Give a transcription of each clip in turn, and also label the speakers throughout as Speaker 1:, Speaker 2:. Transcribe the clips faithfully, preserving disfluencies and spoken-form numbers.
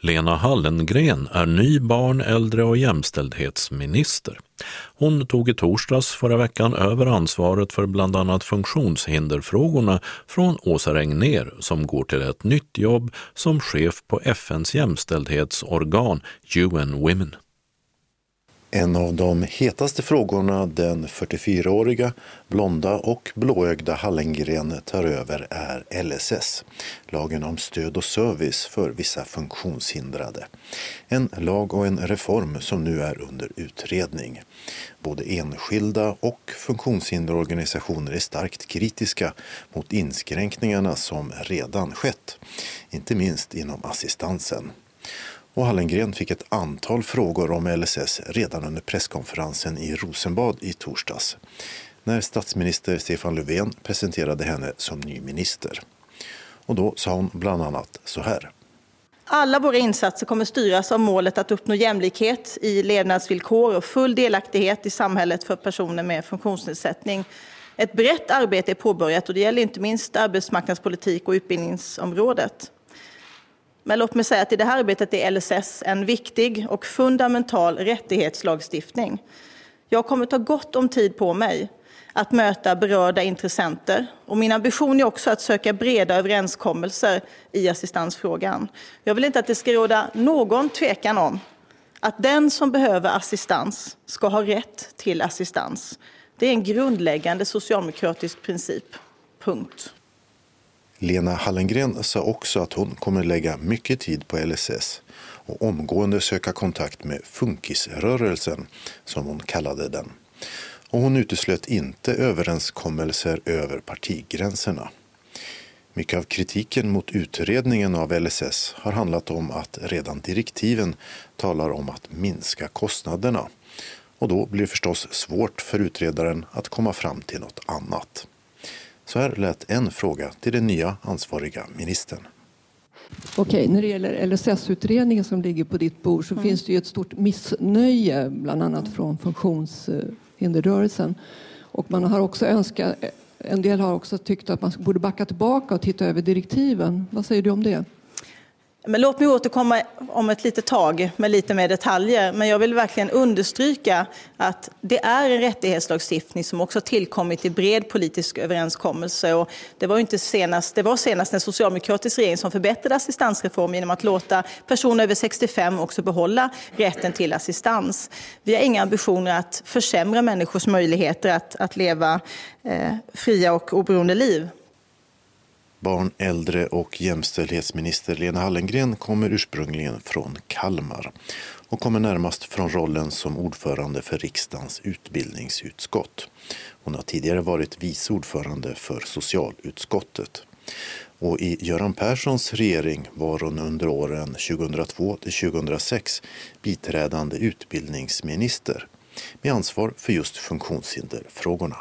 Speaker 1: Lena Hallengren är ny barn-, äldre- och jämställdhetsminister. Hon tog i torsdags förra veckan över ansvaret för bland annat funktionshinderfrågorna från Åsa Regnér som går till ett nytt jobb som chef på F N:s jämställdhetsorgan U N Women.
Speaker 2: En av de hetaste frågorna den fyrtiofyraåriga, blonda och blåögda Hallengren tar över är L S S, lagen om stöd och service för vissa funktionshindrade. En lag och en reform som nu är under utredning. Både enskilda och funktionshinderorganisationer är starkt kritiska mot inskränkningarna som redan skett, inte minst inom assistansen. Och Hallengren fick ett antal frågor om L S S redan under presskonferensen i Rosenbad i torsdags, när statsminister Stefan Löfven presenterade henne som ny minister. Och då sa hon bland annat så här.
Speaker 3: Alla våra insatser kommer styras av målet att uppnå jämlikhet i levnadsvillkor och full delaktighet i samhället för personer med funktionsnedsättning. Ett brett arbete är påbörjat och det gäller inte minst arbetsmarknadspolitik och utbildningsområdet. Men låt mig säga att i det här arbetet är L S S en viktig och fundamental rättighetslagstiftning. Jag kommer ta gott om tid på mig att möta berörda intressenter. Och min ambition är också att söka breda överenskommelser i assistansfrågan. Jag vill inte att det ska råda någon tvekan om att den som behöver assistans ska ha rätt till assistans. Det är en grundläggande socialdemokratisk princip. Punkt.
Speaker 2: Lena Hallengren sa också att hon kommer lägga mycket tid på L S S och omgående söka kontakt med funkisrörelsen, som hon kallade den. Och hon uteslöt inte överenskommelser över partigränserna. Mycket av kritiken mot utredningen av L S S har handlat om att redan direktiven talar om att minska kostnaderna. Och då blir det förstås svårt för utredaren att komma fram till något annat. Så här lät en fråga till den nya ansvariga ministern.
Speaker 4: Okej, när det gäller L S S-utredningen som ligger på ditt bord så mm. finns det ju ett stort missnöje bland annat från funktionshinderrörelsen. Och man har också önskat, en del har också tyckt att man borde backa tillbaka och titta över direktiven. Vad säger du om det?
Speaker 3: Men låt mig återkomma om ett litet tag med lite mer detaljer. Men jag vill verkligen understryka att det är en rättighetslagstiftning som också tillkommit i bred politisk överenskommelse. Och det var inte senast, det var senast en socialdemokratisk regering som förbättrade assistansreformen genom att låta personer över sextiofem också behålla rätten till assistans. Vi har inga ambitioner att försämra människors möjligheter att, att leva eh, fria och oberoende liv.
Speaker 2: Barn-, äldre- och jämställdhetsminister Lena Hallengren kommer ursprungligen från Kalmar och kommer närmast från rollen som ordförande för riksdagens utbildningsutskott. Hon har tidigare varit vice ordförande för socialutskottet. Och i Göran Perssons regering var hon under åren tjugohundratvå till tjugohundrasex biträdande utbildningsminister med ansvar för just funktionshinderfrågorna.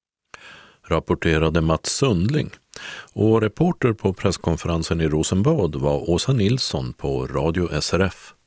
Speaker 1: Rapporterade Mats Sundling. Och reporter på presskonferensen i Rosenbad var Åsa Nilsson på Radio S R F.